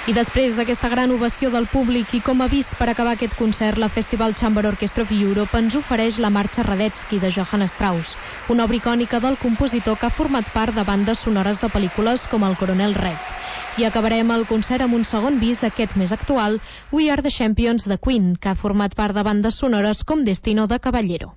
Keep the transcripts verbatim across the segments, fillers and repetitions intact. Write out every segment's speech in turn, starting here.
I després d'aquesta gran ovació del públic i com a avís per acabar aquest concert, la Festival Chamber Orchestra of Europe ens ofereix la marxa Radetzky de Johann Strauss, una obra icònica del compositor que ha format part de bandes sonores de pel·lícules com El Coronel Red. I acabarem el concert amb un segon bis, aquest més actual, We Are the Champions de Queen, que ha format part de bandes sonores com Destino de Caballero.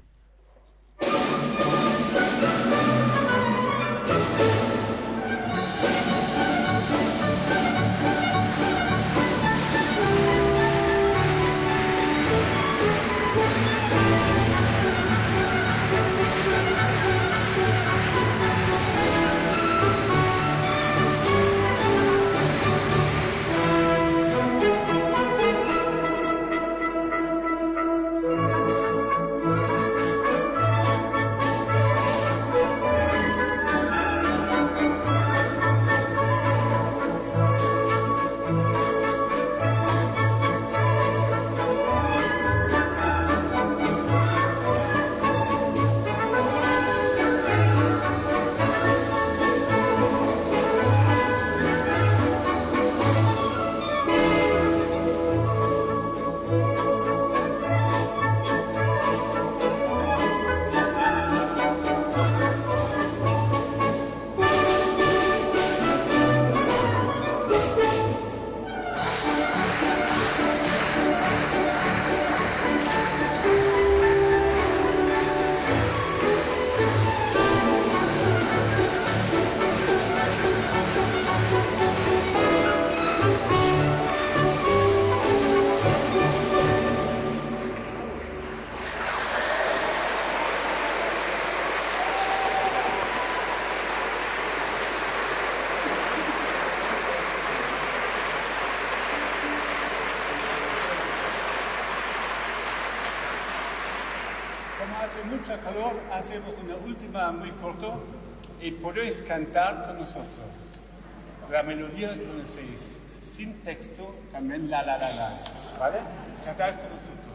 Hace mucho calor, hacemos una última muy corto y podéis cantar con nosotros. La melodía que conocéis, sin texto, también la la la la, ¿vale? Cantáis con nosotros.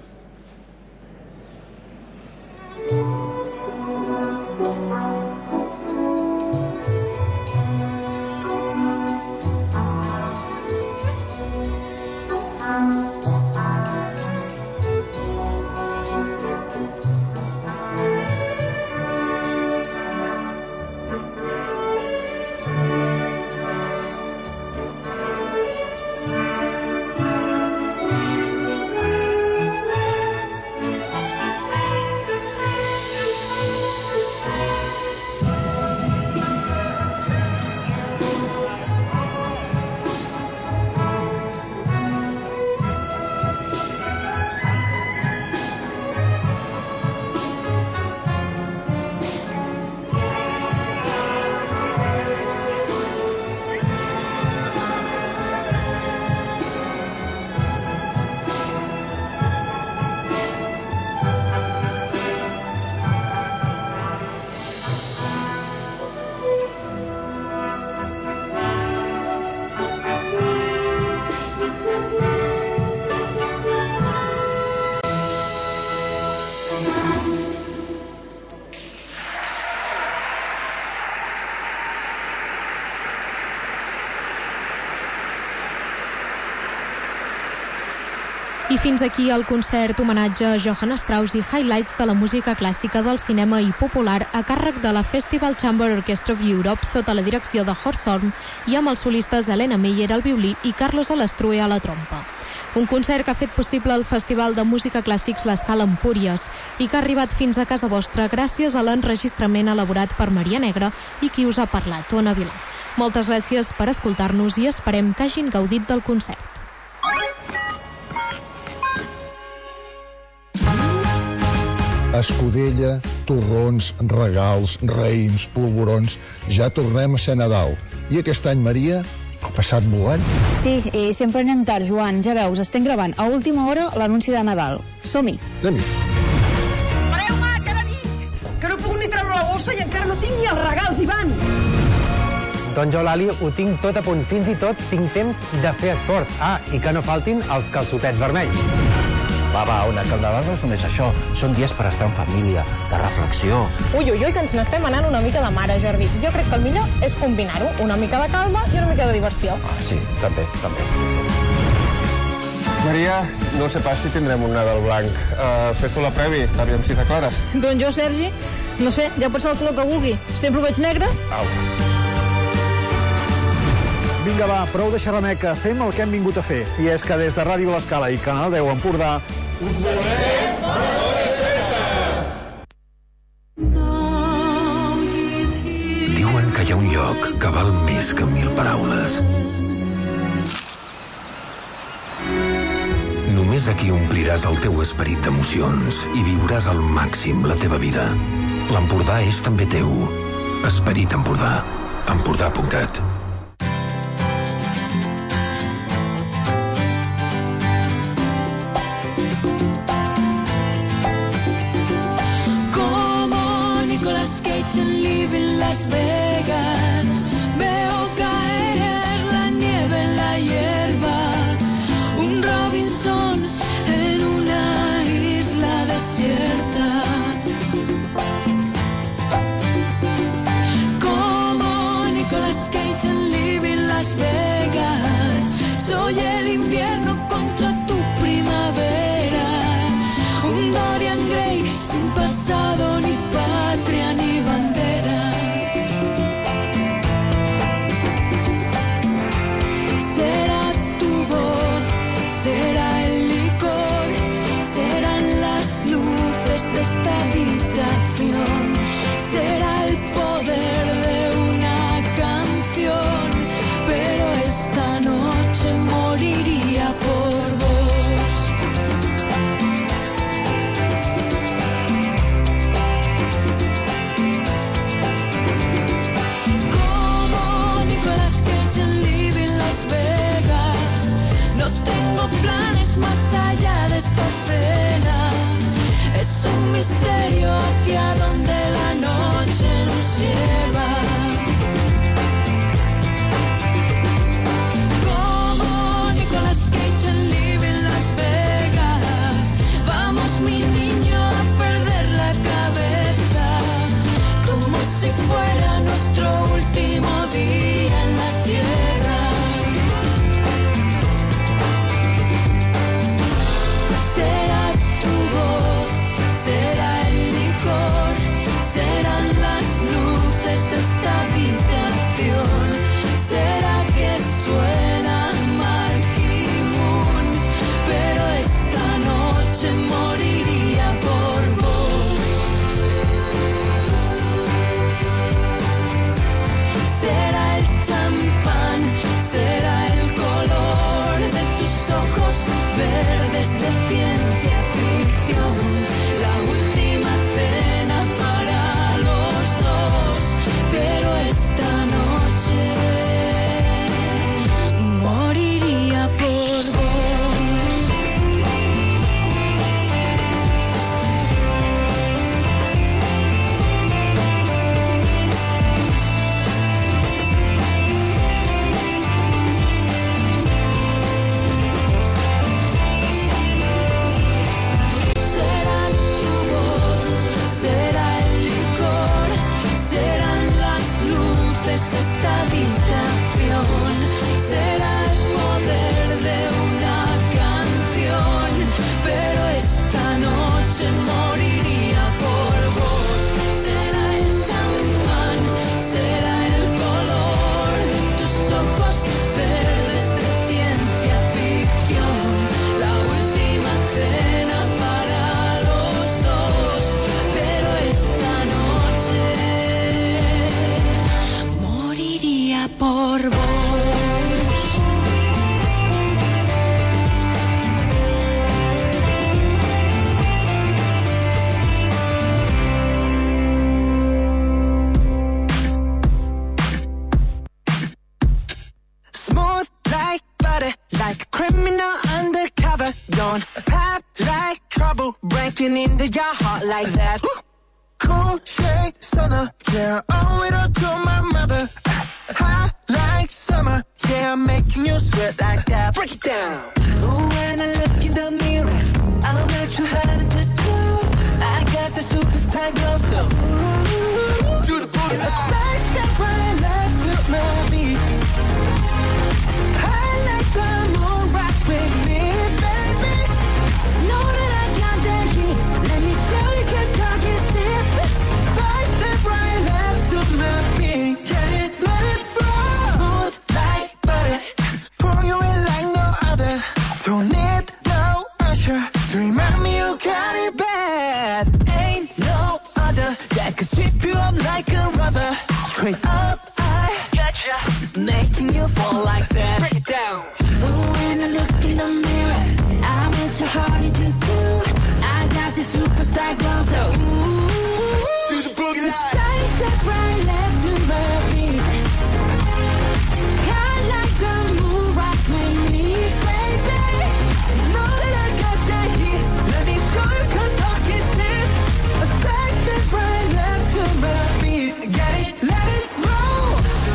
I fins aquí el concert homenatge a Johann Strauss i highlights de la música clàssica del cinema i popular a càrrec de la Festival Chamber Orchestra of Europe sota la direcció de Horst Horn i amb els solistes Helena Meyer al violí i Carlos Alastrue a la trompa. Un concert que ha fet possible el Festival de Música Clàssics l'Escala Empúries i que ha arribat fins a casa vostra gràcies a l'enregistrament elaborat per Maria Negra i qui us ha parlat, Ona Vilà. Moltes gràcies per escoltar-nos i esperem que hagin gaudit del concert. Escudella, torrons, regals, raïms, polvorons... Ja tornem a ser Nadal. I aquest any, Maria, ha passat volant? Sí, i sempre anem tard, Joan. Ja veus, estem gravant a última hora l'anunci de Nadal. Som-hi. Anem-hi. Espereu-me, que ara dic! Que no he pogut ni treure la bossa i encara no tinc ni els regals, Ivan! Doncs jo, Lali, ho tinc tot a punt. Fins i tot tinc temps de fer esport. Ah, i que no faltin els calçotets vermells. Va, va, Ona, que el Nadal no és només això. Són dies per estar en família, de reflexió. Ui, ui, ui, que ens n'estem anant una mica de mare, Jordi. Jo crec que el millor és combinar-ho, una mica de calma i una mica de diversió. Ah, sí, també, també. Maria, no sé pas si tindrem un Nadal blanc. Uh, Fes-ho la previ, aviam si t'aclares. Doncs jo, Sergi, no sé, ja pots ser el color que vulgui. Sempre ho veig negre. Au. Vinga, va, prou de xerrameca, fem el que hem vingut a fer. I és que des de Ràdio L'Escala i Canal deu Empordà us desitgem bones festes! Diuen que hi ha un lloc que val més que mil paraules. Només aquí ompliràs el teu esperit d'emocions i viuràs al màxim la teva vida. L'Empordà és també teu. Esperit Empordà. Empordà punt cat. Las Vegas, veo caer la nieve en la hierba, un Robinson en una isla desierta. Como Nicolas Cage en Living Las Vegas, soy el invierno contra tu primavera, un Dorian Gray sin pasado ni patria ni bandera. Será tu voz, será el licor, serán las luces de esta habitación, será el poder de una canción, pero esta noche moriría por vos. Como Nicolas Cage en Living Las Vegas, no tengo planes más allá de esta cena. Es un misterio hacia donde la noche nos lleva. Como Nicolas Cage en Living Las Vegas, vamos mi niño a perder la cabeza, como si fuera nuestro último día en la tierra. Será tu voz, será el licor, serán las luces de esta habitación, será que suena Marquee Moon, pero esta noche moriría por vos. Será el champán, será el color de tus ojos verdes de ciencia ficción, la última cena para los dos, pero esta noche moriría por vos. Será tu voz, será el licor, serán las luces de esta habitación, será el poder de una canción, pero esta noche moriría por vos. Será el champán, será el color de tus ojos verdes de ciencia ficción, la última cena para los dos, pero esta noche moriría por vos. Smooth like butter, like a criminal undercover. Don't pop like trouble, breaking into your heart like that. Cool shade stunner, yeah, owe it all to my mother. Hot like summer, yeah, I'm making you sweat like that. Break it down. Ooh, when I look in the mirror, I'm what you had to do. I got the superstar glow, so ooh, do the boogie. A side step right left to my beat. I like the moon rock with me, baby. Know that I got that heat. Let me show you 'cause talk is cheap. Side step right left to my beat. Get it, let it roll. Smooth like butter. Pour you in like no other. Don't need no pressure to remind me you got it bad. Ain't no other that could sweep you up like a rubber. Straight up, I gotcha, making you fall like that. Break it down. Ooh, when I look in the mirror, I'm into hard to do. I got the superstar glow, so ooh, do the boogie line. Side step right left to my beat. I like the moon rock with me, baby. Know that I got that heat. Let me show you 'cause talk is cheap. A side step right left to my beat. Get it, let it roll.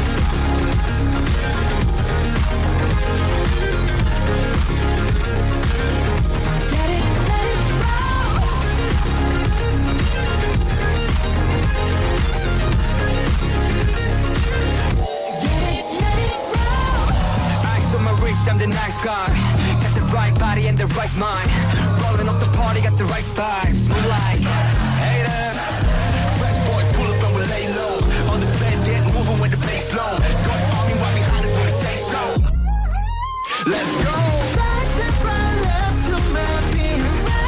Get it, let it roll. Get it, let it roll. Ice on my wrist, I'm the nice guy. Got the right body and the right mind. Rolling up the party, got the right vibes. Move like haters. Fresh boys pull up and we lay low. On the bass, get moving with the bass low. Going on me right behind us when we say so. Let's go. Side step right left to my beat.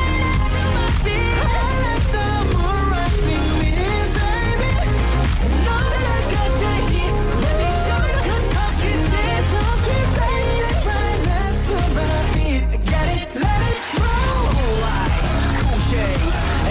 I like the moon rock with me, baby. Know that I got that heat. Let me show you 'cause talk is cheap. Talk is side step right left to my beat. Get it, let it roll. Move like cool shade.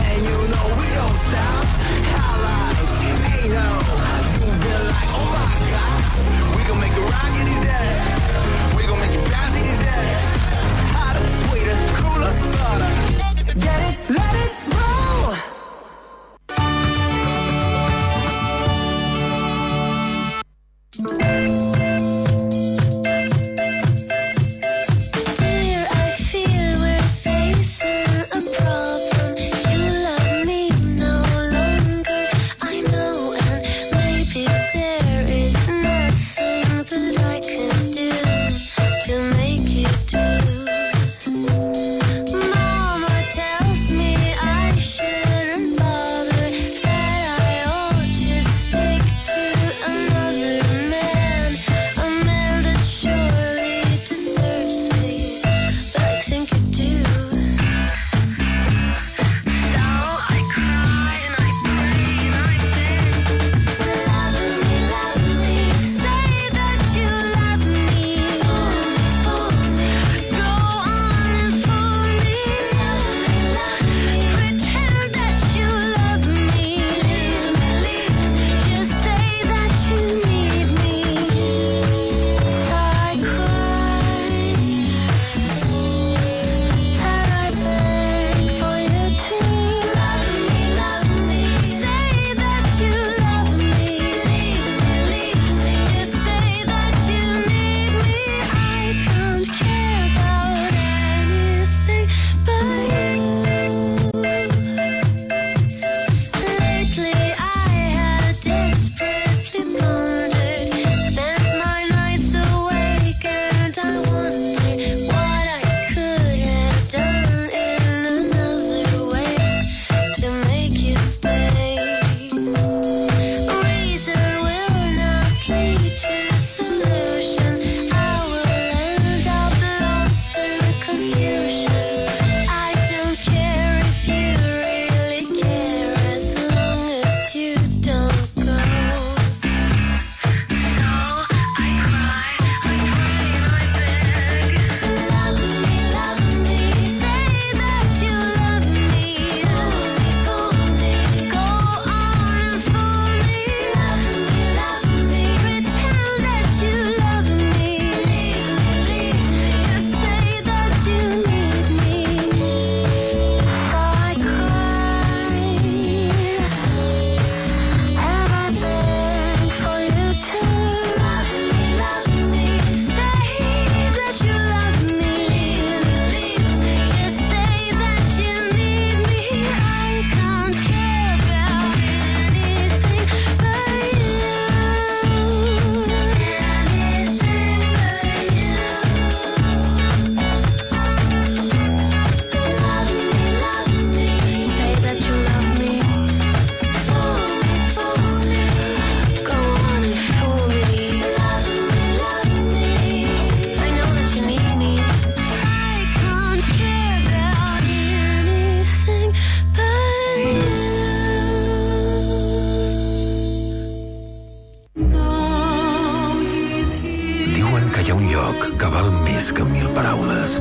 que hi ha un lloc que val més que mil paraules.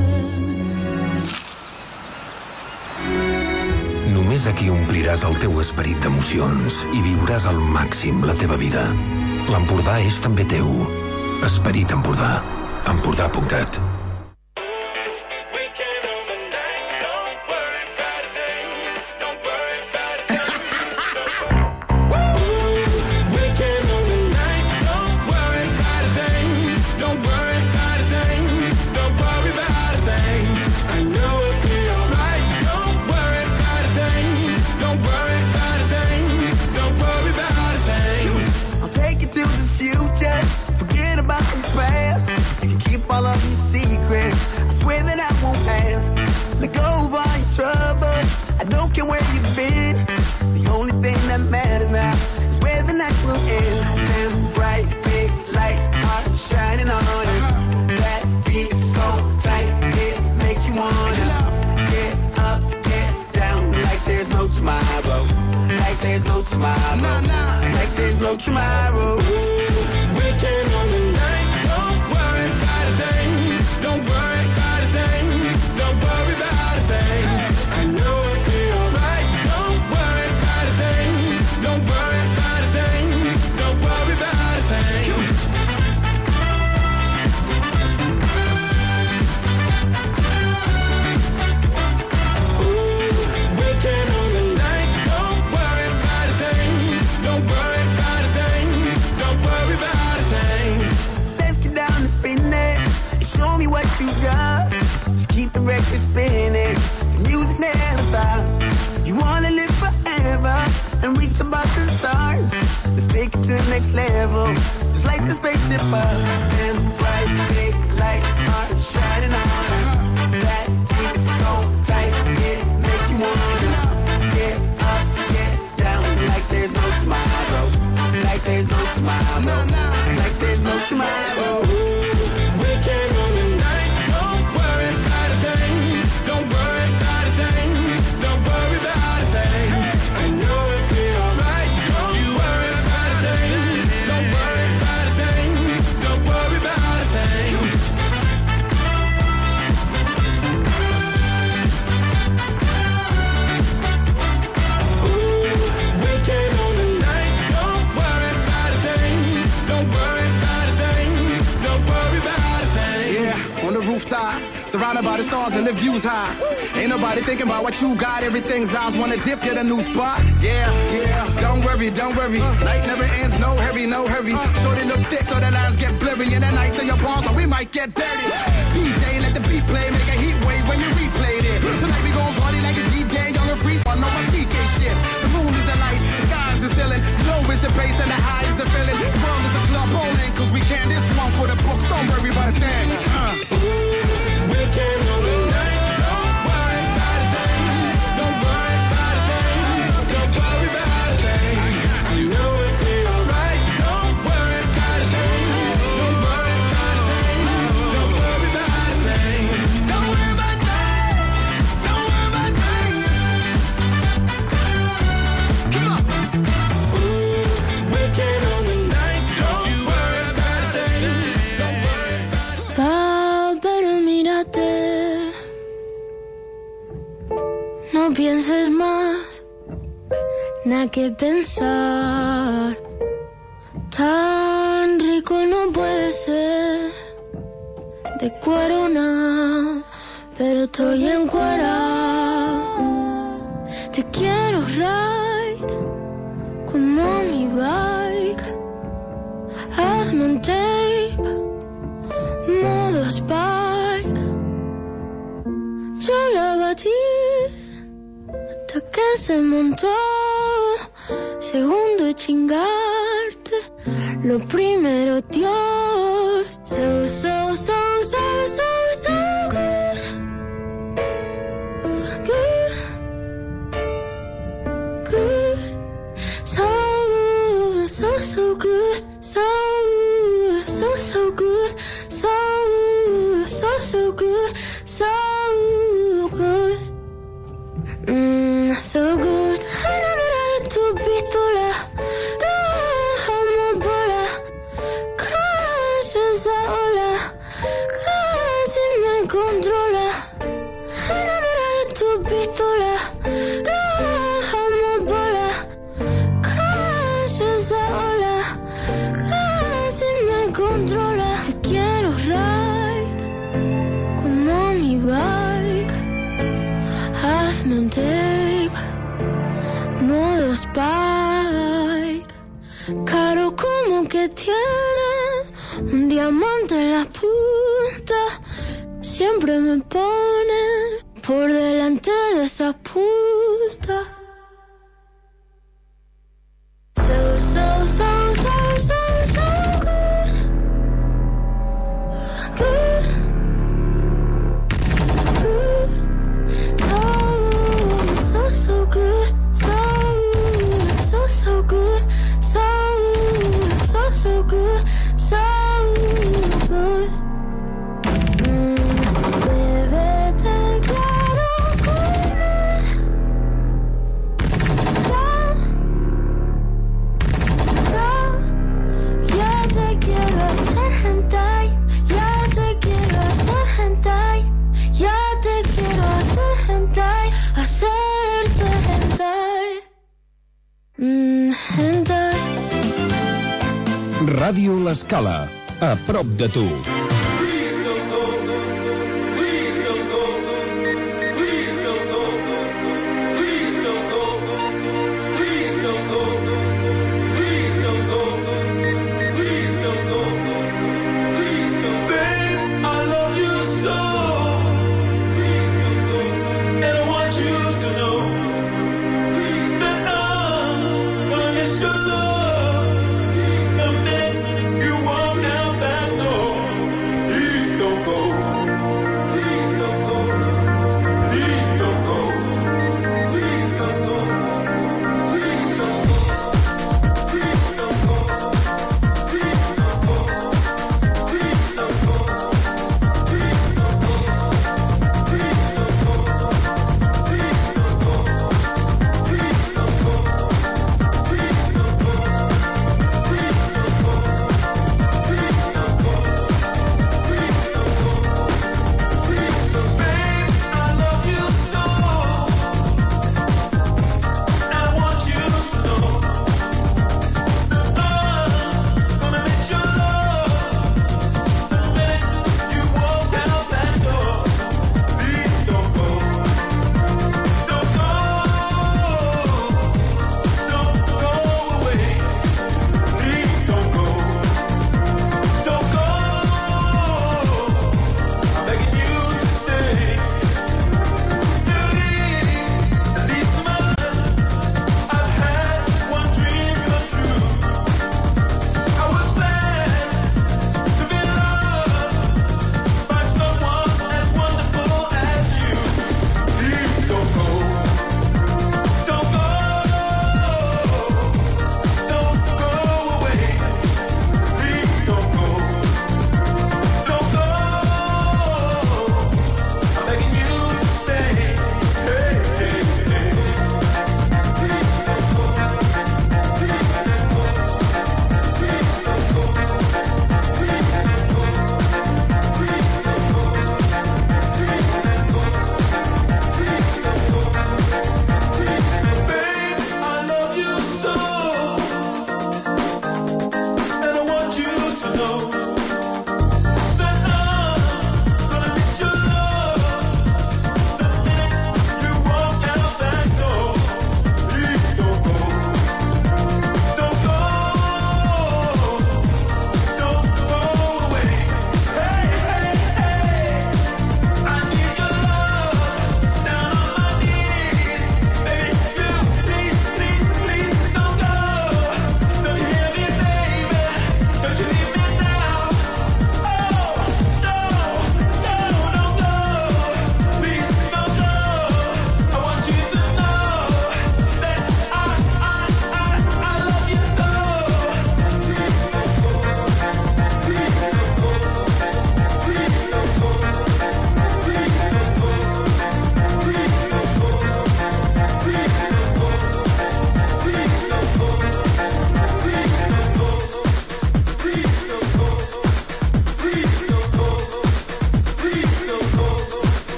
Només aquí ompliràs el teu esperit d'emocions i viuràs al màxim la teva vida. L'Empordà és també teu. Esperit Empordà. Empordà punt cat. Surrounded by the stars and the views high. Ain't nobody thinking about what you got. Everything's eyes wanna dip, get a new spot. Yeah, yeah. Don't worry, don't worry. Night never ends, no hurry, no hurry. Shorty look thick so the lines get blurry. And the nights in your palms, so we might get dirty. D J, let the beat play, make a heat wave when you replay this. Tonight we gon' party like it's D J, young and free. I know my P K shit. The moon is the light, the sky is the ceiling. Low is the bass and the high is the feeling. The world is a club bowling, cause we can. This one for the books, don't worry about a thing. Uh. We can on the night, don't worry about a thing. Don't worry about a thing. Don't worry about a thing. You know it'll be alright. Don't worry about a thing. Don't worry about a thing. Don't worry about a thing. Don't worry about a thing. Don't worry about a thing. Come on. We can on the night, don't you worry about a thing. Don't worry about a thing. Pero mírate, no pienses más, nada que pensar. Tan rico no puede ser, de cuero no, pero estoy encuerado. Te quiero ride, como mi bike. Hazme un tape, modo Spike. Yo la batí hasta que se montó. Segundo y chingarte, lo primero Dios. So, so, so, so, so, so good. Good. Good. So, so, so good. So, so, so good. So, so, so good. So good. Mm, so good. Enamorada de tu pistola. Roja bola. Crash esa ola. casi me controla. Te quiero ride como mi bike. Hazme un tape, modo spike. Caro como que tiene un diamante en la punta. Siempre me pone por delante de esa puta. So, so, so, so, so, so good. Good. Good. So, so, so good. So, so, so good. So, so, so good. So good. Mm, bebé, te quiero comer. Ya, ya, ya te quiero hacer hentai. Ya te quiero hacer hentai. Ya te quiero hacer hentai. Hacerte hentai. Mm, hentai. Ràdio L'Escala, a prop de tu. You walk out that door.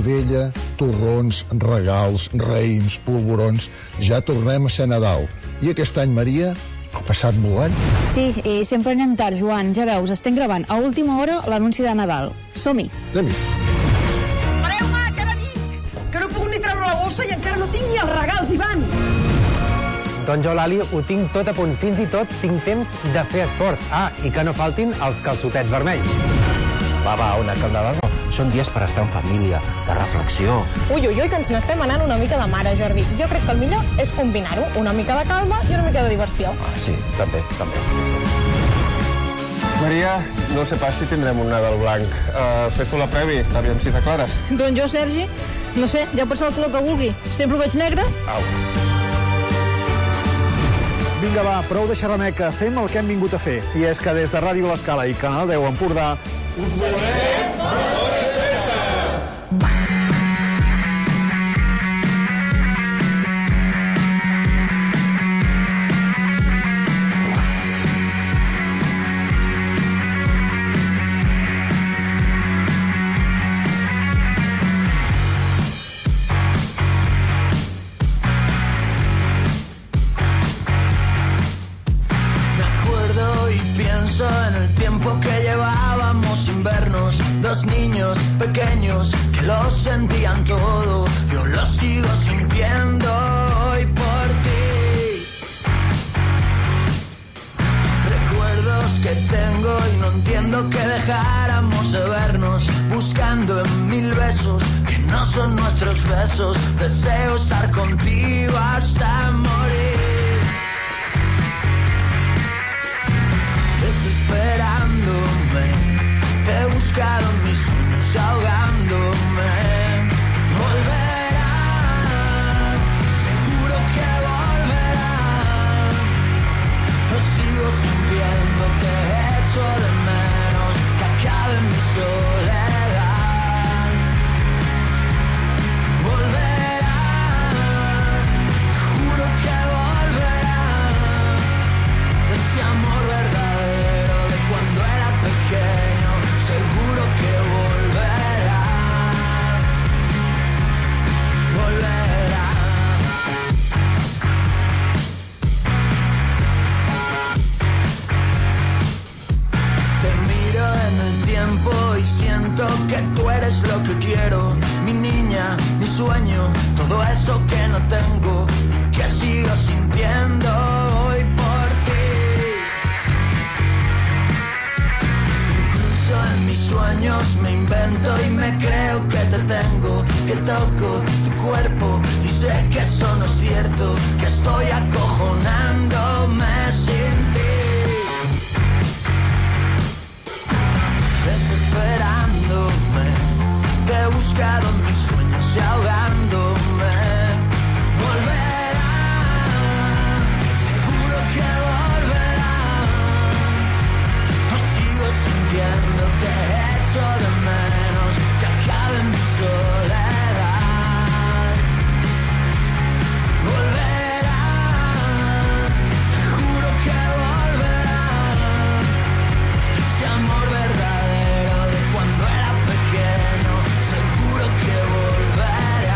escudella, torrons, regals, raïms, polvorons... Ja tornem a ser Nadal. I aquest any, Maria, ha passat volant? Sí, i sempre anem tard, Joan. Ja veus, estem gravant a última hora l'anunci de Nadal. Som-hi. Anem-hi. Espereu-me, que ara vinc! Que no he pogut ni treure la bossa i encara no tinc ni els regals, Ivan! Doncs jo, Lali, ho tinc tot a punt. Fins i tot tinc temps de fer esport. Ah, i que no faltin els calçotets vermells. Va, va, una calmada. No. Són dies per estar en família, de reflexió. Ui, ui, ui, que ens n'estem anant una mica de mare, Jordi. Jo crec que el millor és combinar-ho. Una mica de calma i una mica de diversió. Ah, sí, també, també. Maria, no sé pas si tindrem un Nadal blanc. Uh, Fes-ho la previ, aviam si t'aclares. Doncs jo, Sergi, no sé, ja pot ser el color que vulgui. Sempre ho veig negre. Au. Vinga, va, prou de xerrameca, fem el que hem vingut a fer. I és que des de Ràdio L'Escala i Canal deu Empordà us volem bones festes! En el tiempo que llevábamos sin vernos, dos niños pequeños que lo sentían todo. Yo lo sigo sintiendo hoy por ti. Recuerdos que tengo y no entiendo que dejáramos de vernos, buscando en mil besos que no son nuestros besos. Deseo estar contigo hasta morir. Desesperándome, te he buscado en mis sueños ahogándome. Volverá, seguro que volverá. Lo sigo sintiendo, te echo de menos, que acabe mi soledad. Volverá, juro que volverá. Ese amor verdadero de cuando era pequeño, seguro que volverá, volverá. Te miro en el tiempo y siento que tú eres lo que quiero, mi niña, mi sueño, todo eso que no tengo, que sigo sintiendo hoy por ti. En mis sueños me invento y me creo que te tengo, que toco tu cuerpo y sé que eso no es cierto, que estoy acojonándome sin ti. Desesperándome, te he buscado en mis sueños y ahogándome. Volverá, seguro que volverá. Lo sigo sintiendo, te echo de menos, que acabe mi soledad. Volverá, te juro que volverá. Ese amor verdadero de cuando era pequeño, seguro que volverá.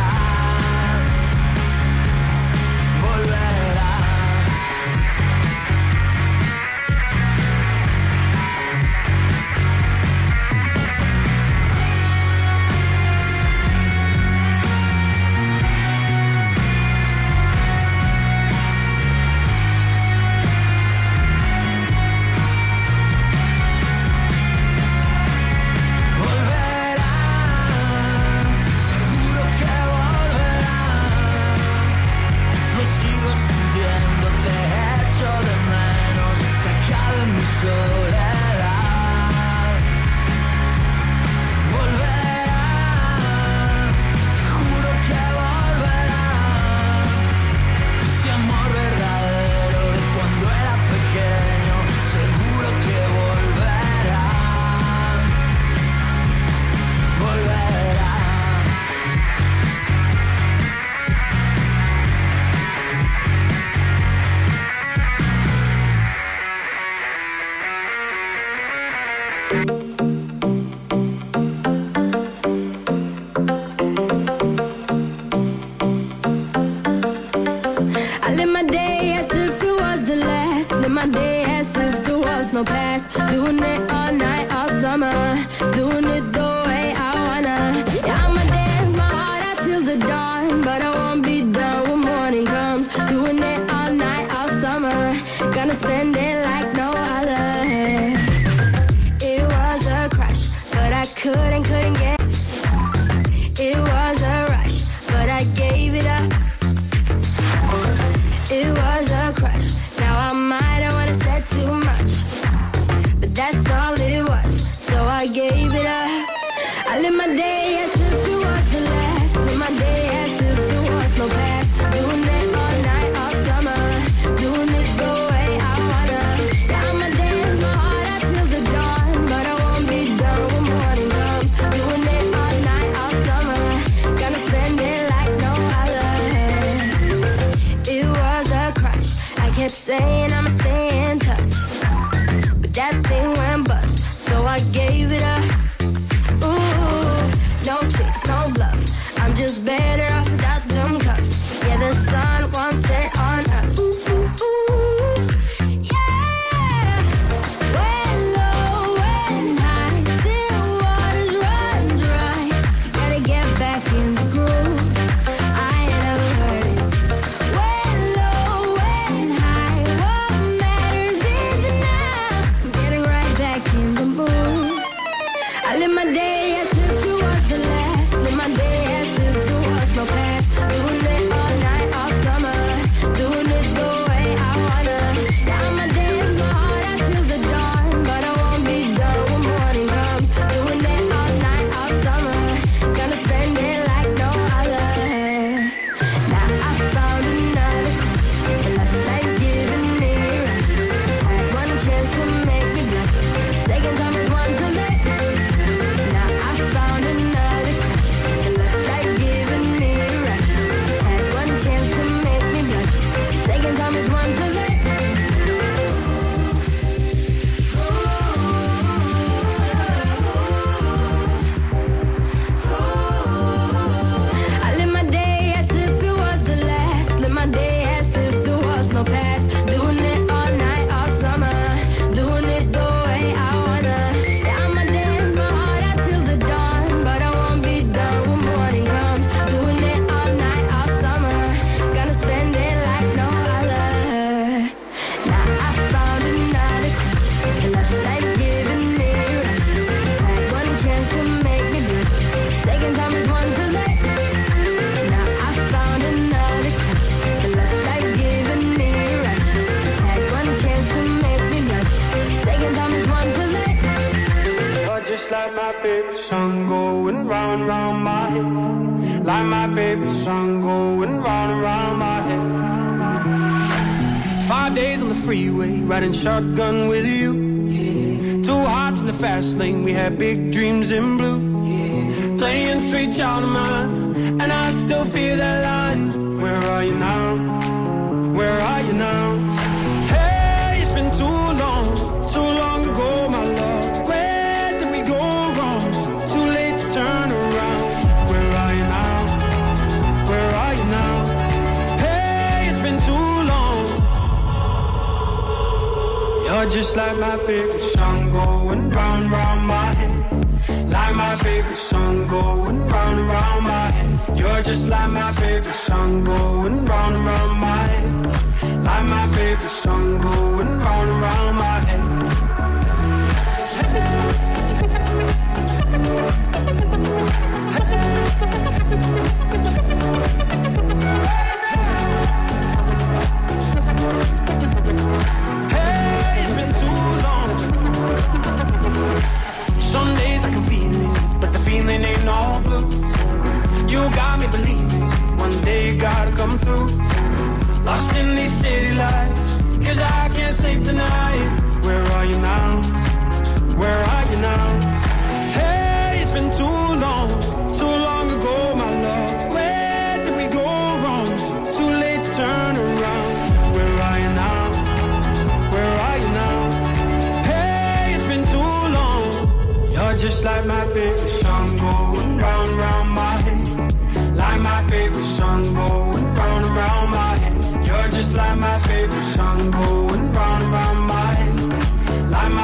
no past. Doing it all night, all summer. Doing it the way I wanna. Yeah, I'ma dance my heart out till the dawn, but I won't be done when morning comes. Doing it all night, all summer. Gonna spend it like no other. It was a crush, but I couldn't, couldn't get. It was a rush, but I gave it up. It was a crush. Now I might have wanna said too much, but that's all it was. So I gave it up. I live my day as if it was the last. Live my day as if there was no past. Doing it all night, all summer. Doing it the way I wanna. Yeah, I'ma dance my heart out till the dawn, but I won't be done when morning comes. Doing it all night, all summer. Gonna spend it like no other. It was a crush. I kept saying I'ma stay in touch, but that thing went bust, so I gave it up. Ooh, no tricks, no bluff. I'm just better off without them cuffs. Yeah, the sun won't set on us. Ooh, ooh, ooh. Yeah. When low, when high, still waters run dry. You gotta get back in the groove. I ain't never heard it. When low, when high, what matters is the now. I'm getting right back in the mood. I live my day as if it was the last. Live my day as if there was no past. Doing it all night, all summer. Doing it the way I wanna. Yeah, I'ma dance my heart out till the dawn, but I won't be done when morning comes. Doing it all night, all summer. Gonna spend it like no other. Now I found another crush, and that's like giving me a rush. Had one chance to make me blush. Second time is one to let. Now I found another crush, and that's like giving me a rush. Had one chance to make me blush. Second time is one to let. I live my day as if it was the last. Live my day as if there was no past. Doing it all night, all summer. Doing it the way I wanna. Yeah, I'ma dance my heart out till the dawn, but I won't be done when morning comes. Doing it all night, all summer. Gonna spend it like no other. Now I found another crush, and that's like giving me a rush. Had one chance to make me blush. Second time is one to let. Now I found another crush, and that's like giving me a rush. Had one chance to make me blush. Second time is one to let. You're just like my favorite song going round and round my head. Like my favorite song going round and round my head. Five days on the freeway, riding shotgun with you. Two hearts in the fast lane, we had big dreams in blue. Playing sweet child of mine, and I still feel that line. Where are you now? Where are you now? Hey, it's been too long, too long ago, my love. Where did we go wrong? Too late to turn around. Where are you now? Where are you now? Hey, it's been too long. You're just like my favorite song going round and round my head. Like my favorite song going round and round my head. You're just like my favorite song going round and round my head. Like my favorite song going round and round my head. Hey, it's been too long. Some days I can feel it, but the feeling ain't all blue. You got me believing one day you gotta come through. Lost in these city lights, cause I can't sleep tonight. Where are you now? Where are you now? Hey, it's been too long, too long ago, my love. Where did we go wrong? Too late to turn around. Where are you now? Where are you now? Hey, it's been too long. You're just like my favorite song going round and round my head. Like my favorite song going round and round my head. You're just like my favorite song going round and round my head. Like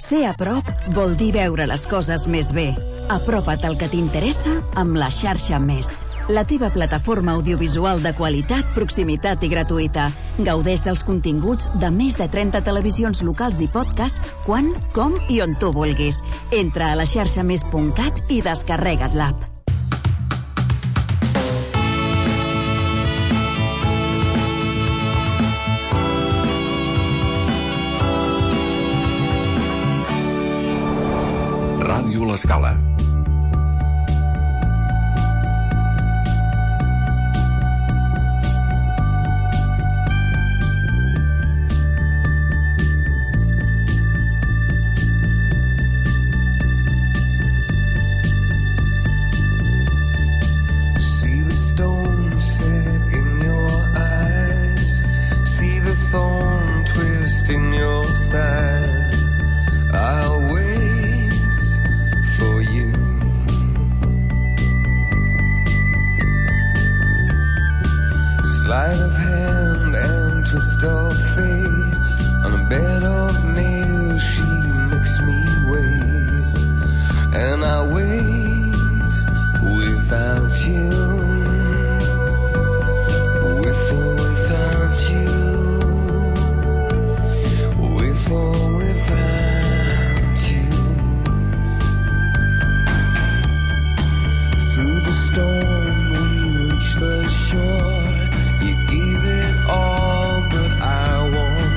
Ser a prop vol dir veure les coses més bé. Apropa't al que t'interessa amb la xarxa Més. La teva plataforma audiovisual de qualitat, proximitat i gratuïta. Gaudeix dels continguts de més de trenta televisions locals i podcast quan, com i on tu vulguis. Entra a la xarxa més punt cat i descarrega't l'app. Ràdio L'Escala. the shore. You gave it all, but I want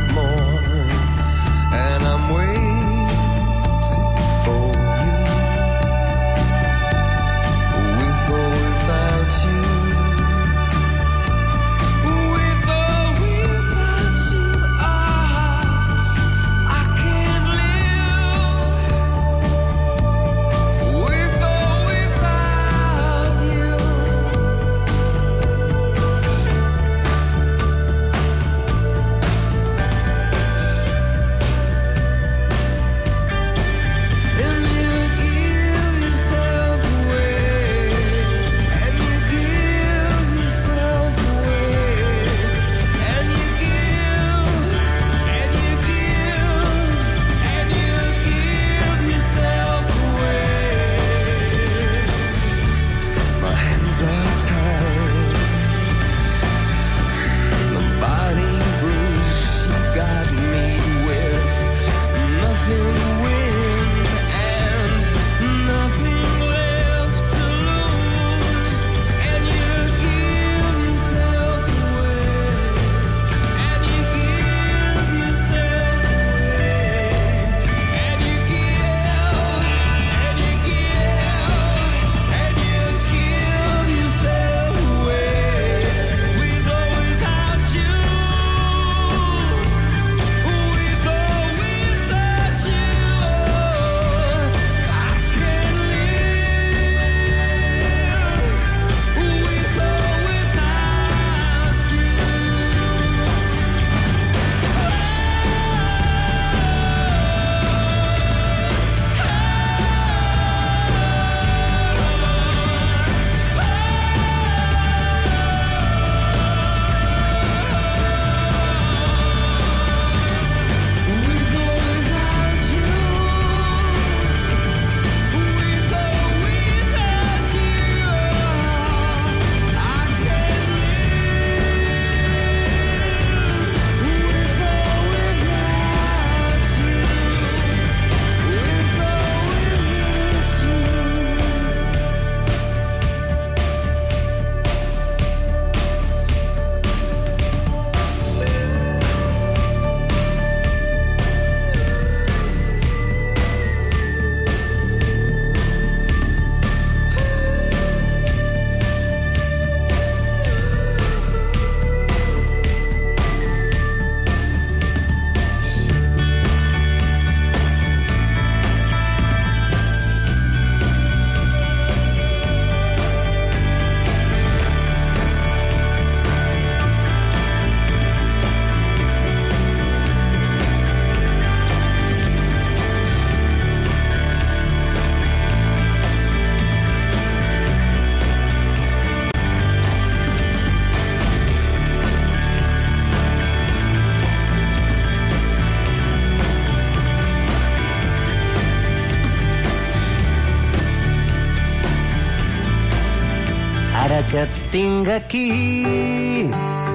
tinc aquí.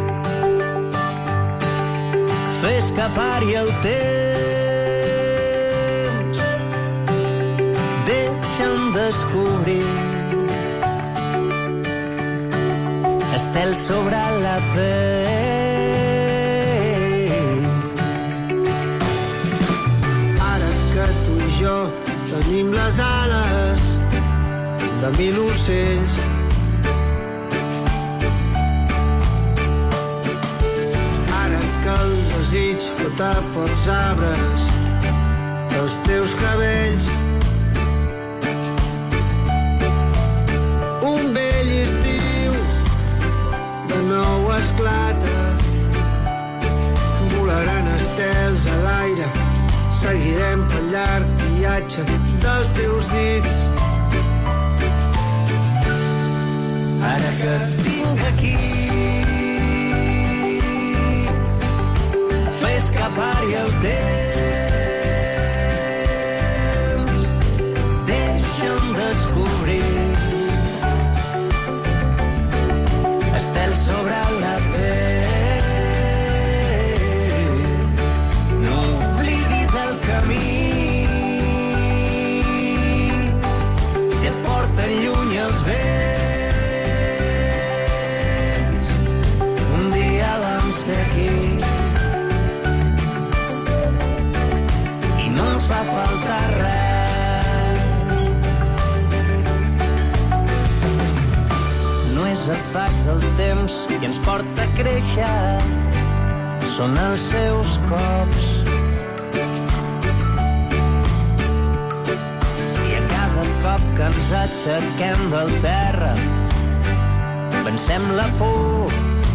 Fer escapar-hi el temps, deixa'm descobrir estel sobre la pell. Ara que tu i jo tenim les ales de mil ocells, ara que el desig flota pels arbres dels teus cabells, un vell estiu de nou esclata, volaran estels a l'aire, seguirem pel llarg viatge dels teus dits. Ara que et tinc aquí, fer escapar-hi el temps, deixa'm descobrir estels sobre la pell. No oblidis el camí, si et porten lluny els vents. Un dia vam ser aquí i no ens va faltar res. No és el pas del temps que ens porta a créixer, són els seus cops. I a cada cop que ens aixequem del terra, vencem la por.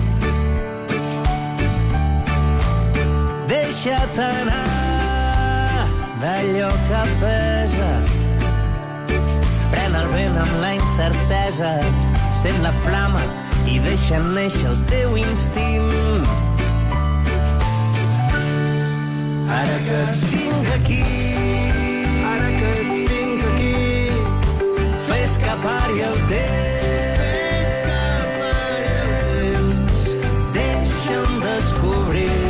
Deixa't anar d'allò que pesa, pren el vent amb la incertesa, sent la flama i deixa néixer el teu instint. Ara que et tinc aquí, ara que et tinc aquí, fer escapar-hi el temps, deixa'm descobrir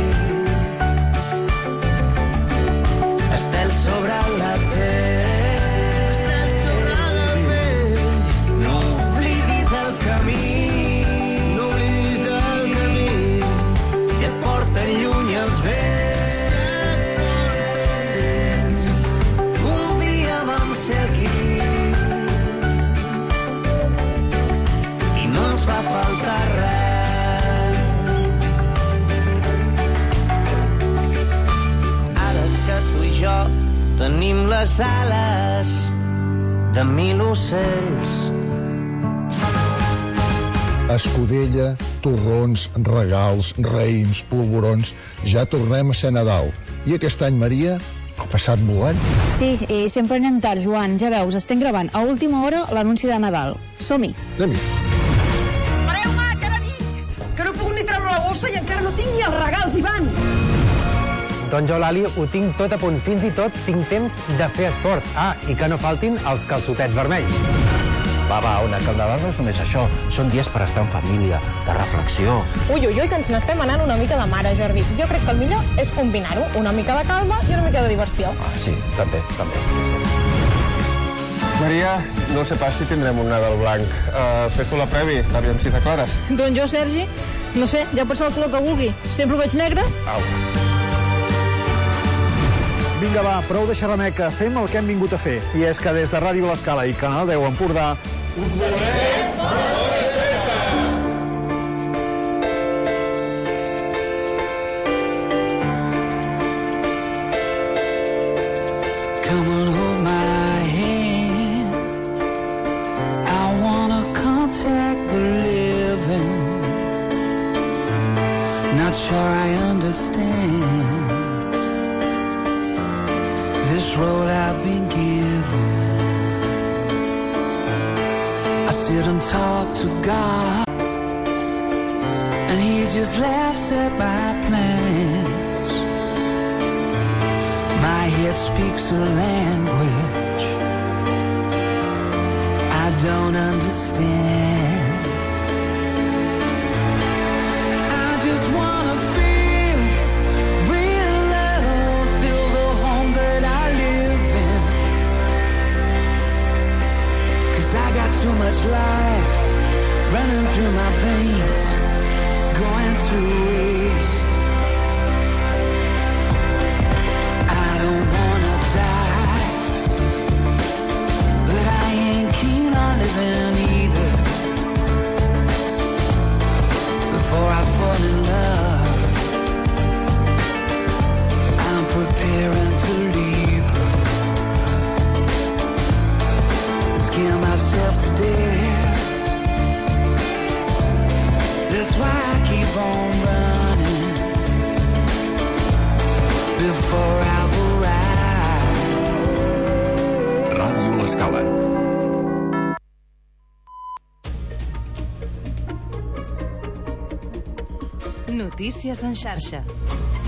estels sobre la pell. No oblidis el camí, no oblidis el camí, si et porten lluny els vents. Un dia vam ser aquí i no ens va faltar res. Ara que tu i jo tenim les ales de mil ocells. Escudella, torrons, regals, raïms, polvorons... Ja tornem a ser Nadal. I aquest any, Maria, ha passat volant? Sí, i sempre anem tard, Joan. Ja veus, estem gravant a última hora l'anunci de Nadal. Som-hi. Anem-hi. Espereu-me, que ara dic! Que no he pogut ni treure la bossa i encara no tinc ni els regals, Ivan! Doncs jo, Lali, ho tinc tot a punt. Fins i tot tinc temps de fer esport. Ah, i que no faltin els calçotets vermells. Va, va, Ona, que el Nadal no és només això. Són dies per estar en família, de reflexió. Ui, ui, ui, que ens n'estem anant una mica de mare, Jordi. Jo crec que el millor és combinar-ho. Una mica de calma i una mica de diversió. Ah, sí, també, també. Maria, no sé pas si tindrem un Nadal blanc. Uh, Fes-ho la previ, aviam si t'aclares. Doncs jo, Sergi, no sé, ja pot ser el color que vulgui. Sempre ho veig negre. Au. Vinga, va, prou de xerrameca, fem el que hem vingut a fer. I és que des de Ràdio L'Escala i Canal deu Empordà us veurem Paradores Come on, hold my hand. I wanna contact the living. Not sure I understand this road I've been given. I sit and talk to God, and He just laughs at my plans. My head speaks a language I don't understand. Notícies en xarxa.